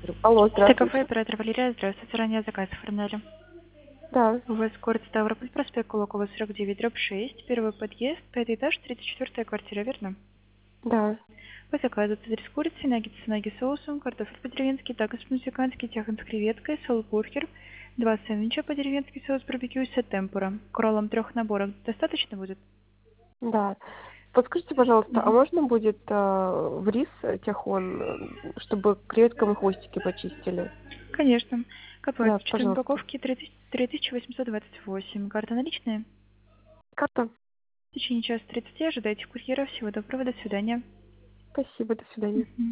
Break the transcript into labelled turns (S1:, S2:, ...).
S1: Алло,
S2: ТКФ,
S1: здравствуйте.
S2: оператор Валерия, здравствуйте. Ранее заказ оформляли.
S1: Да,
S2: У вас город Ставрополь, проспект Кулакова, 49, дробь 6, первый подъезд, пятый этаж, 34-я квартира, верно?
S1: да.
S2: По заказу цезарь с курицей, наггетсы с ноги соусом, картофель по-деревенски, такос по-мексикански, тяхан с креветкой, салбургер, два сэндвича по-деревенски, соус барбекю и сет темпура. К роллам 3 наборов достаточно будет?
S1: Да. Подскажите, пожалуйста, а
S2: Мгм.
S1: можно будет в рис тяхон, чтобы креветкам и хвостики почистили?
S2: Конечно. Какой?
S1: Да,
S2: 4
S1: пожалуйста.
S2: упаковки, 3828. Карта наличная?
S1: Карта?
S2: В течение часа 30 ожидайте курьера. Всего доброго, до свидания.
S1: Спасибо, до свидания.
S2: Мгм.